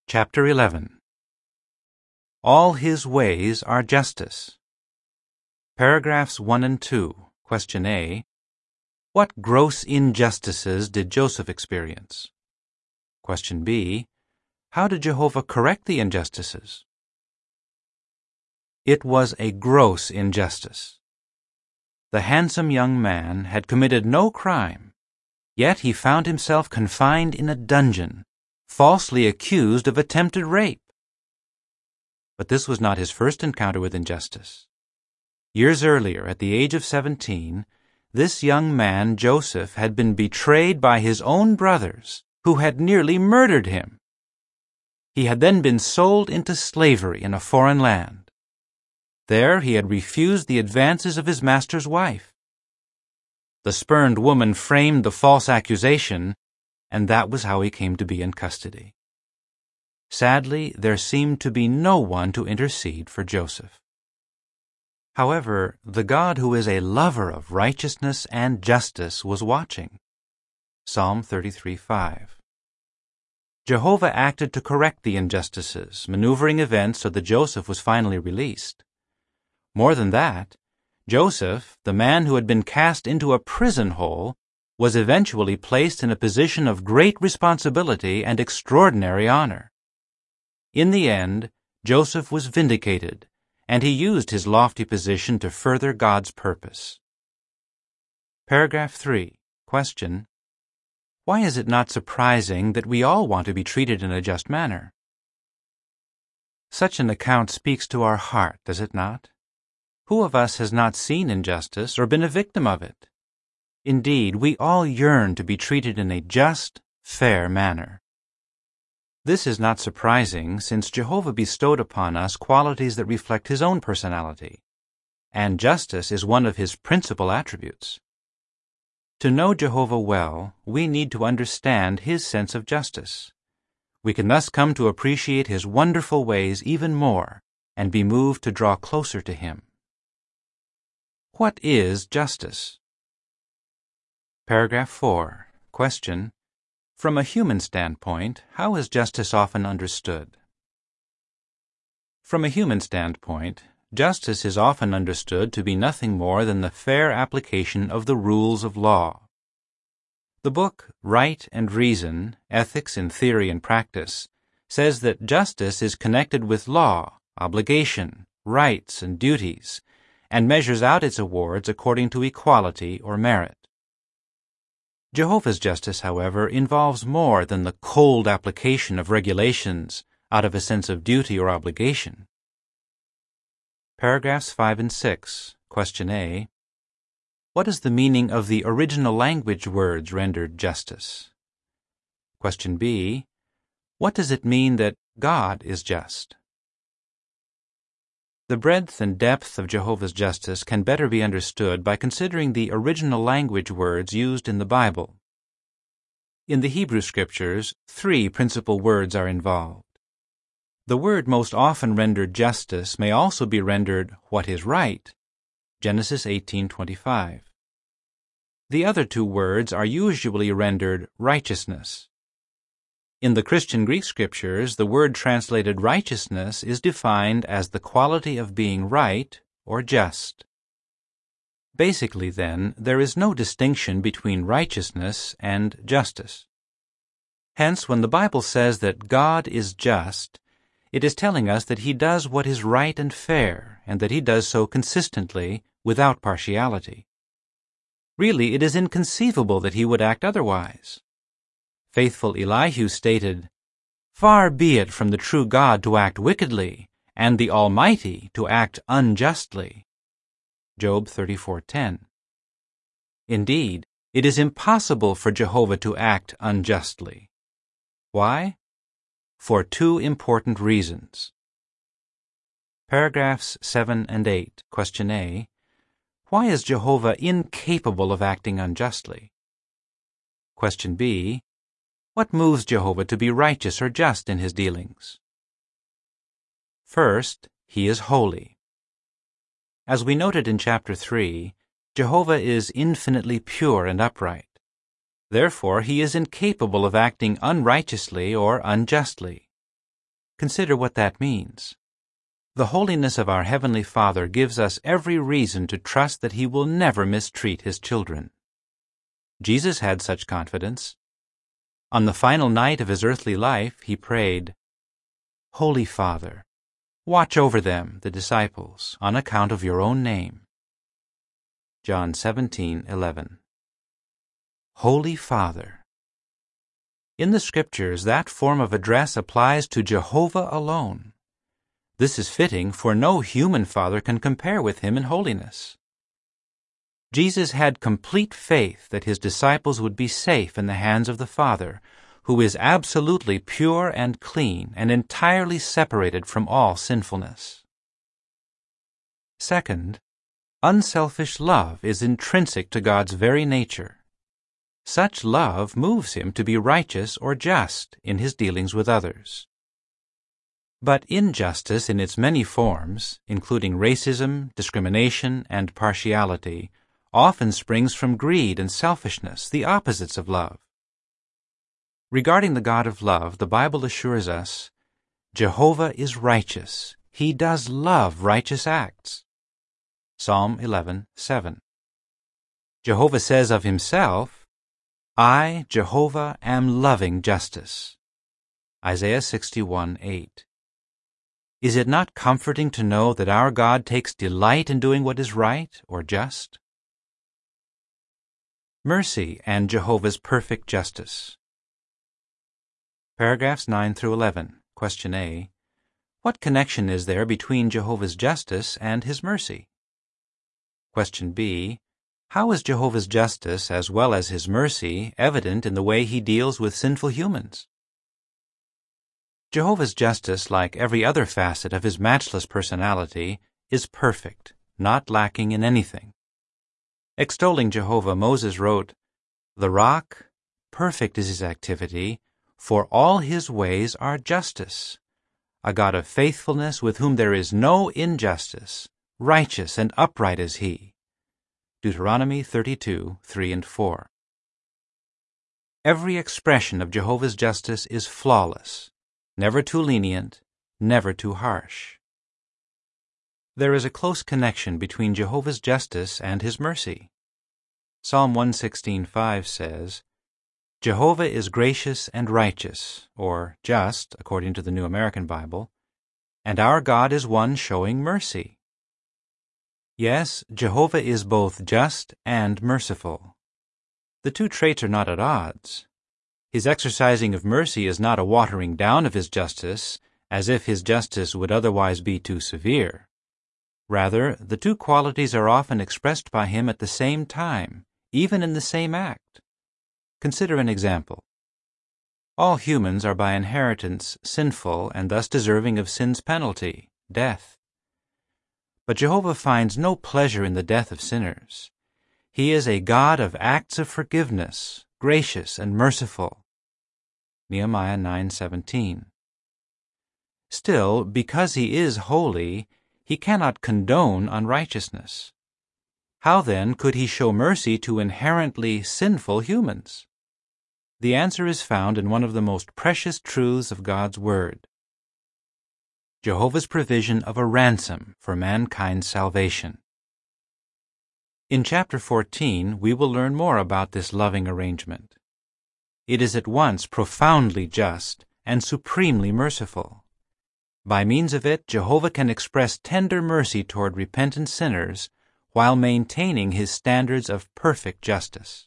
Chapter 11. All his ways are justice. Paragraphs 1 and 2. Question A. What gross injustices did Joseph experience? Question B. How did Jehovah correct the injustices? It was a gross injustice. The handsome young man had committed no crime, yet he found himself confined in a dungeon, falsely accused of attempted rape. But this was not his first encounter with injustice. Years earlier, at the age of 17, this young man, Joseph, had been betrayed by his own brothers, who had nearly murdered him. He had then been sold into slavery in a foreign land. There he had refused the advances of his master's wife. The spurned woman framed the false accusation, and that was how he came to be in custody. Sadly, there seemed to be no one to intercede for Joseph. However, the God who is a lover of righteousness and justice was watching. Psalm 33:5. Jehovah acted to correct the injustices, maneuvering events so that Joseph was finally released. More than that, Joseph, the man who had been cast into a prison hole, was eventually placed in a position of great responsibility and extraordinary honor. In the end, Joseph was vindicated, and he used his lofty position to further God's purpose. Paragraph 3. Question. Why is it not surprising that we all want to be treated in a just manner? Such an account speaks to our heart, does it not? Who of us has not seen injustice or been a victim of it? Indeed, we all yearn to be treated in a just, fair manner. This is not surprising, since Jehovah bestowed upon us qualities that reflect his own personality, and justice is one of his principal attributes. To know Jehovah well, we need to understand his sense of justice. We can thus come to appreciate his wonderful ways even more and be moved to draw closer to him. What is justice? Paragraph 4. Question. From a human standpoint, how is justice often understood? From a human standpoint, justice is often understood to be nothing more than the fair application of the rules of law. The book Right and Reason, Ethics in Theory and Practice, says that justice is connected with law, obligation, rights, and duties, and measures out its awards according to equality or merit. Jehovah's justice, however, involves more than the cold application of regulations out of a sense of duty or obligation. Paragraphs 5 and 6. Question A. What is the meaning of the original language words rendered justice? Question B. What does it mean that God is just? The breadth and depth of Jehovah's justice can better be understood by considering the original language words used in the Bible. In the Hebrew Scriptures, 3 principal words are involved. The word most often rendered justice may also be rendered what is right, Genesis 18:25. The other 2 words are usually rendered righteousness. In the Christian Greek Scriptures, the word translated righteousness is defined as the quality of being right or just. Basically, then, there is no distinction between righteousness and justice. Hence, when the Bible says that God is just, it is telling us that he does what is right and fair, and that he does so consistently, without partiality. Really, it is inconceivable that he would act otherwise. Faithful Elihu stated, "Far be it from the true God to act wickedly, and the Almighty to act unjustly." Job 34:10. Indeed, it is impossible for Jehovah to act unjustly. Why? For 2 important reasons. Paragraphs 7 and 8. Question A. Why is Jehovah incapable of acting unjustly? Question B. What moves Jehovah to be righteous or just in his dealings? First, he is holy. As we noted in chapter 3, Jehovah is infinitely pure and upright. Therefore, he is incapable of acting unrighteously or unjustly. Consider what that means. The holiness of our Heavenly Father gives us every reason to trust that He will never mistreat His children. Jesus had such confidence. On the final night of His earthly life, He prayed, "Holy Father, watch over them, the disciples, on account of your own name." John 17:11. Holy Father. In the Scriptures, that form of address applies to Jehovah alone. This is fitting, for no human father can compare with Him in holiness. Jesus had complete faith that His disciples would be safe in the hands of the Father, who is absolutely pure and clean and entirely separated from all sinfulness. Second, unselfish love is intrinsic to God's very nature. Such love moves Him to be righteous or just in His dealings with others. But injustice in its many forms, including racism, discrimination, and partiality, often springs from greed and selfishness, the opposites of love. Regarding the God of love, the Bible assures us, Jehovah is righteous. He does love righteous acts. Psalm 11:7. Jehovah says of Himself, I, Jehovah, am loving justice. Isaiah 61:8. Is it not comforting to know that our God takes delight in doing what is right or just? Mercy and Jehovah's perfect justice. Paragraphs 9 through 11. Question A. What connection is there between Jehovah's justice and His mercy? Question B. How is Jehovah's justice, as well as His mercy, evident in the way He deals with sinful humans? Jehovah's justice, like every other facet of His matchless personality, is perfect, not lacking in anything. Extolling Jehovah, Moses wrote, "The rock, perfect is His activity, for all His ways are justice. A God of faithfulness with whom there is no injustice, righteous and upright is He." Deuteronomy 32:3 and 4. Every expression of Jehovah's justice is flawless, never too lenient, never too harsh. There is a close connection between Jehovah's justice and His mercy. Psalm 116:5 says, Jehovah is gracious and righteous, or just, according to the New American Bible, and our God is one showing mercy. Yes, Jehovah is both just and merciful. The two traits are not at odds. His exercising of mercy is not a watering down of His justice, as if His justice would otherwise be too severe. Rather, the two qualities are often expressed by Him at the same time, even in the same act. Consider an example. All humans are by inheritance sinful and thus deserving of sin's penalty, death. But Jehovah finds no pleasure in the death of sinners. He is a God of acts of forgiveness, gracious and merciful. Nehemiah 9:17. Still, because He is holy, He cannot condone unrighteousness. How then could He show mercy to inherently sinful humans? The answer is found in one of the most precious truths of God's Word: Jehovah's provision of a ransom for mankind's salvation. In chapter 14, we will learn more about this loving arrangement. It is at once profoundly just and supremely merciful. By means of it, Jehovah can express tender mercy toward repentant sinners while maintaining His standards of perfect justice.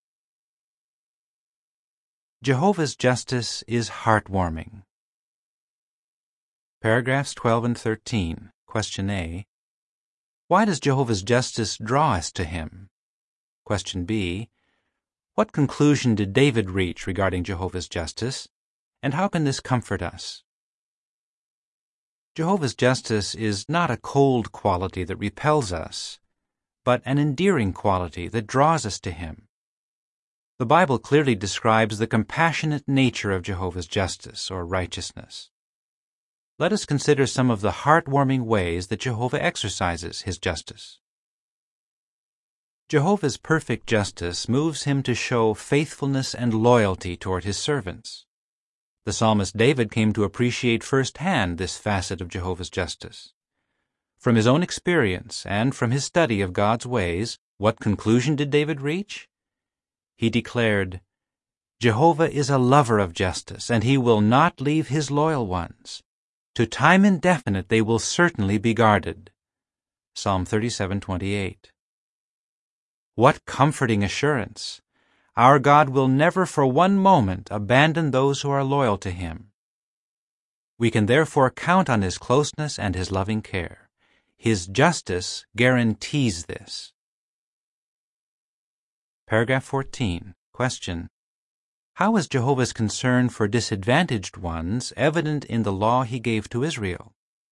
Jehovah's justice is heartwarming. Paragraphs 12 and 13. Question A. Why does Jehovah's justice draw us to Him? Question B. What conclusion did David reach regarding Jehovah's justice, and how can this comfort us? Jehovah's justice is not a cold quality that repels us, but an endearing quality that draws us to Him. The Bible clearly describes the compassionate nature of Jehovah's justice or righteousness. Let us consider some of the heartwarming ways that Jehovah exercises His justice. Jehovah's perfect justice moves Him to show faithfulness and loyalty toward His servants. The psalmist David came to appreciate firsthand this facet of Jehovah's justice. From his own experience and from his study of God's ways, what conclusion did David reach? He declared, "Jehovah is a lover of justice, and he will not leave his loyal ones. To time indefinite they will certainly be guarded." Psalm 37:28. What comforting assurance! Our God will never for one moment abandon those who are loyal to him. We can therefore count on his closeness and his loving care. His justice guarantees this. Paragraph 14. Question. How is Jehovah's concern for disadvantaged ones evident in the law he gave to Israel?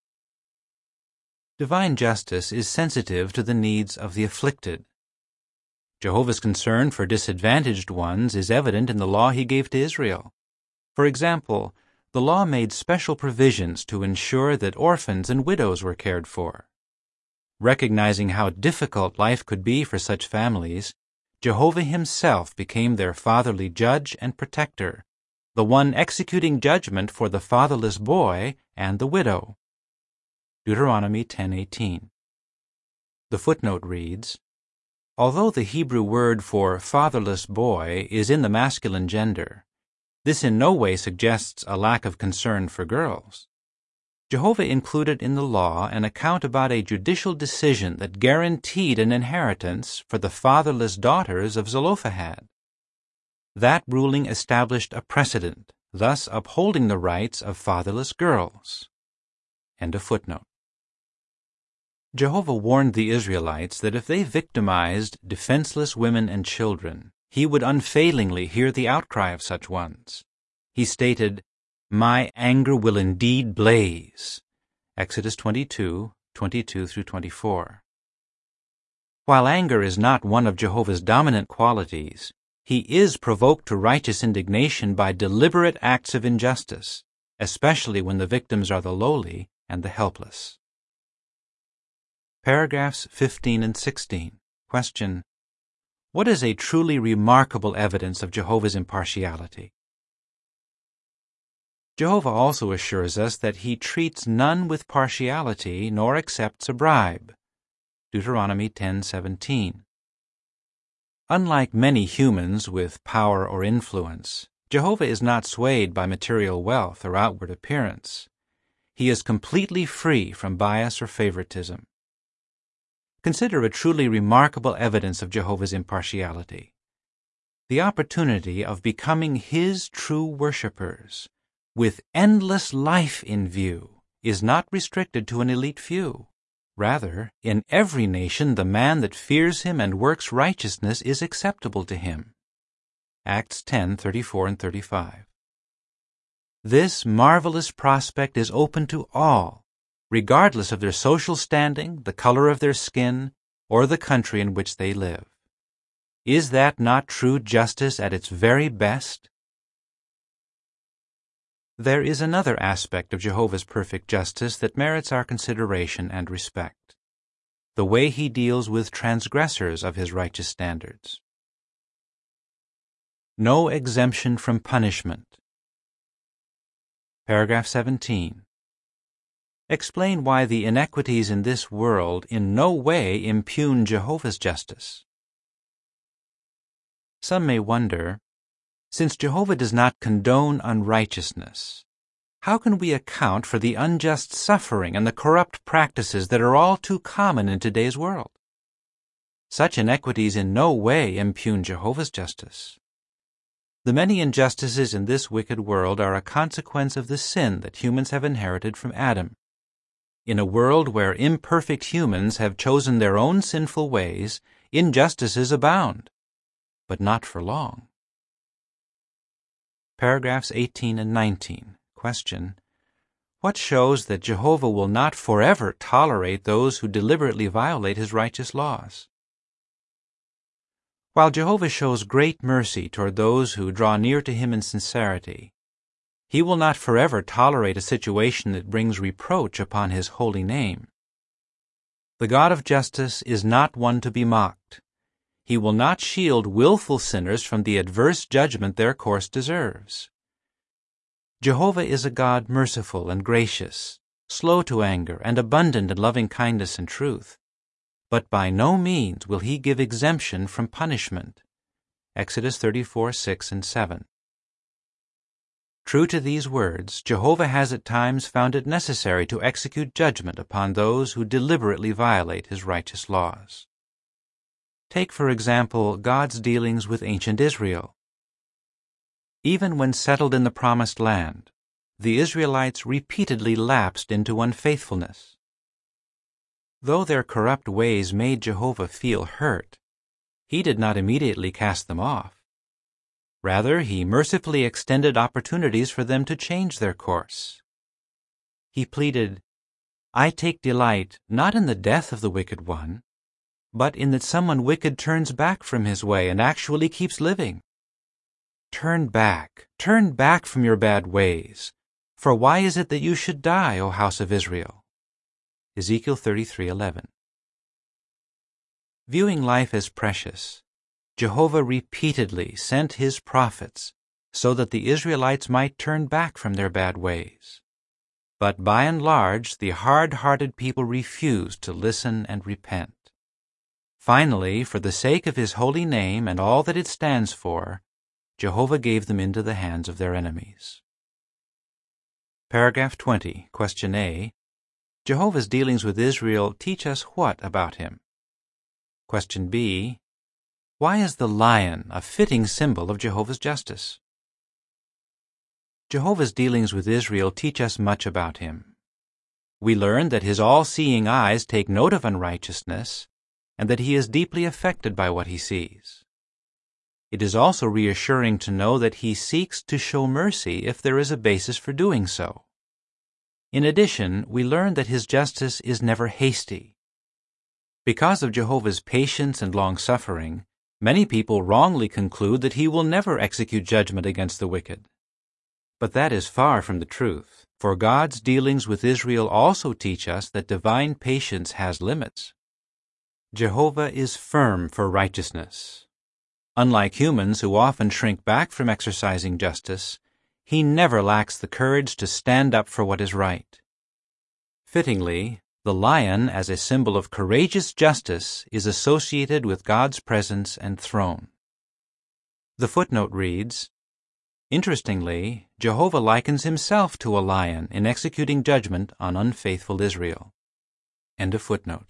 Divine justice is sensitive to the needs of the afflicted. Jehovah's concern for disadvantaged ones is evident in the law he gave to Israel. For example, the law made special provisions to ensure that orphans and widows were cared for. Recognizing how difficult life could be for such families, Jehovah himself became their fatherly judge and protector, the one executing judgment for the fatherless boy and the widow. Deuteronomy 10:18. The footnote reads, although the Hebrew word for fatherless boy is in the masculine gender, this in no way suggests a lack of concern for girls. Jehovah included in the law an account about a judicial decision that guaranteed an inheritance for the fatherless daughters of Zelophehad. That ruling established a precedent, thus upholding the rights of fatherless girls. End of footnote. Jehovah warned the Israelites that if they victimized defenseless women and children, he would unfailingly hear the outcry of such ones. He stated, "My anger will indeed blaze." Exodus 22:22-24. While anger is not one of Jehovah's dominant qualities, he is provoked to righteous indignation by deliberate acts of injustice, especially when the victims are the lowly and the helpless. Paragraphs 15 and 16. Question. What is a truly remarkable evidence of Jehovah's impartiality? Jehovah also assures us that he treats none with partiality nor accepts a bribe. Deuteronomy 10:17. Unlike many humans with power or influence, Jehovah is not swayed by material wealth or outward appearance. He is completely free from bias or favoritism. Consider a truly remarkable evidence of Jehovah's impartiality. The opportunity of becoming his true worshipers, with endless life in view, is not restricted to an elite few. Rather, in every nation the man that fears him and works righteousness is acceptable to him. Acts 10:34 and 35. This marvelous prospect is open to all, regardless of their social standing, the color of their skin, or the country in which they live. Is that not true justice at its very best? There is another aspect of Jehovah's perfect justice that merits our consideration and respect: the way he deals with transgressors of his righteous standards. No exemption from punishment. Paragraph 17. Explain why the inequities in this world in no way impugn Jehovah's justice. Some may wonder, since Jehovah does not condone unrighteousness, how can we account for the unjust suffering and the corrupt practices that are all too common in today's world? Such inequities in no way impugn Jehovah's justice. The many injustices in this wicked world are a consequence of the sin that humans have inherited from Adam. In a world where imperfect humans have chosen their own sinful ways, injustices abound, but not for long. Paragraphs 18 and 19. Question. What shows that Jehovah will not forever tolerate those who deliberately violate his righteous laws? While Jehovah shows great mercy toward those who draw near to him in sincerity, he will not forever tolerate a situation that brings reproach upon his holy name. The God of justice is not one to be mocked. He will not shield willful sinners from the adverse judgment their course deserves. Jehovah is a God merciful and gracious, slow to anger, and abundant in loving kindness and truth. But by no means will he give exemption from punishment. Exodus 34:6 and 7. True to these words, Jehovah has at times found it necessary to execute judgment upon those who deliberately violate his righteous laws. Take, for example, God's dealings with ancient Israel. Even when settled in the Promised Land, the Israelites repeatedly lapsed into unfaithfulness. Though their corrupt ways made Jehovah feel hurt, he did not immediately cast them off. Rather, he mercifully extended opportunities for them to change their course. He pleaded, "I take delight not in the death of the wicked one, but in that someone wicked turns back from his way and actually keeps living. Turn back from your bad ways, for why is it that you should die, O house of Israel?" Ezekiel 33:11. Viewing life as precious, Jehovah repeatedly sent his prophets so that the Israelites might turn back from their bad ways. But by and large, the hard-hearted people refused to listen and repent. Finally, for the sake of his holy name and all that it stands for, Jehovah gave them into the hands of their enemies. Paragraph 20, Question A. Jehovah's dealings with Israel teach us what about him? Question B. Why is the lion a fitting symbol of Jehovah's justice? Jehovah's dealings with Israel teach us much about him. We learn that his all-seeing eyes take note of unrighteousness, and that he is deeply affected by what he sees. It is also reassuring to know that he seeks to show mercy if there is a basis for doing so. In addition, we learn that his justice is never hasty. Because of Jehovah's patience and long-suffering, many people wrongly conclude that he will never execute judgment against the wicked. But that is far from the truth, for God's dealings with Israel also teach us that divine patience has limits. Jehovah is firm for righteousness. Unlike humans who often shrink back from exercising justice, he never lacks the courage to stand up for what is right. Fittingly, the lion, as a symbol of courageous justice, is associated with God's presence and throne. The footnote reads, Interestingly, Jehovah likens himself to a lion in executing judgment on unfaithful Israel. End of footnote.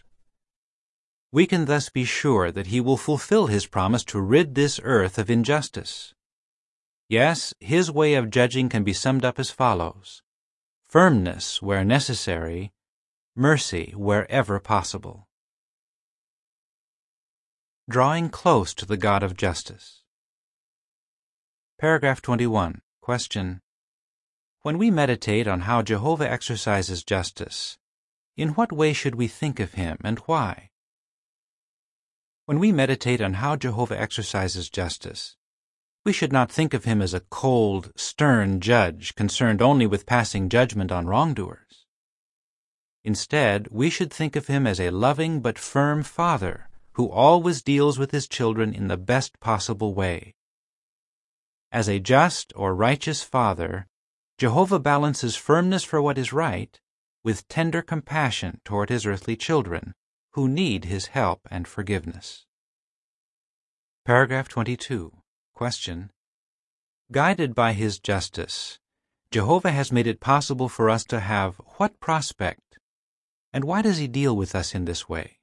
We can thus be sure that he will fulfill his promise to rid this earth of injustice. Yes, his way of judging can be summed up as follows: firmness where necessary, mercy wherever possible. Drawing close to the God of justice. Paragraph 21. Question. When we meditate on how Jehovah exercises justice, in what way should we think of him and why? When we meditate on how Jehovah exercises justice, we should not think of him as a cold, stern judge concerned only with passing judgment on wrongdoers. Instead, we should think of him as a loving but firm father who always deals with his children in the best possible way. As a just or righteous father, Jehovah balances firmness for what is right with tender compassion toward his earthly children, who need his help and forgiveness. Paragraph 22. Question. Guided by his justice, Jehovah has made it possible for us to have what prospect, and why does he deal with us in this way?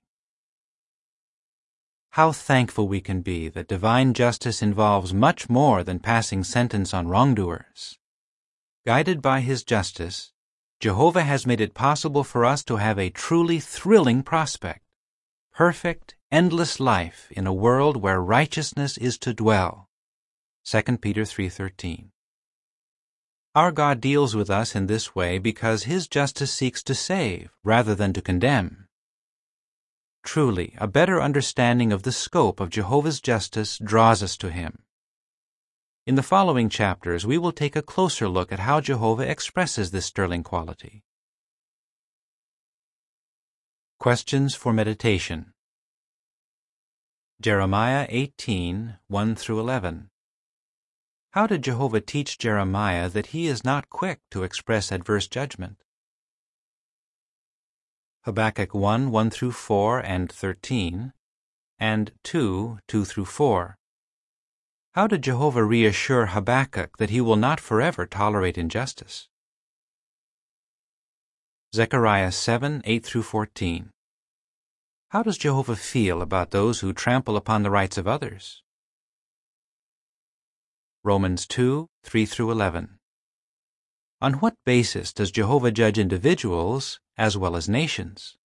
How thankful we can be that divine justice involves much more than passing sentence on wrongdoers. Guided by his justice, Jehovah has made it possible for us to have a truly thrilling prospect, perfect, endless life in a world where righteousness is to dwell. 2 Peter 3:13. Our God deals with us in this way because his justice seeks to save rather than to condemn. Truly, a better understanding of the scope of Jehovah's justice draws us to him. In the following chapters, we will take a closer look at how Jehovah expresses this sterling quality. Questions for meditation. Jeremiah 18:1-11. How did Jehovah teach Jeremiah that he is not quick to express adverse judgment? Habakkuk 1:1-4 and 13, and 2:2-4. How did Jehovah reassure Habakkuk that he will not forever tolerate injustice? Zechariah 7:8-14. How does Jehovah feel about those who trample upon the rights of others? Romans 2:3-11. On what basis does Jehovah judge individuals as well as nations?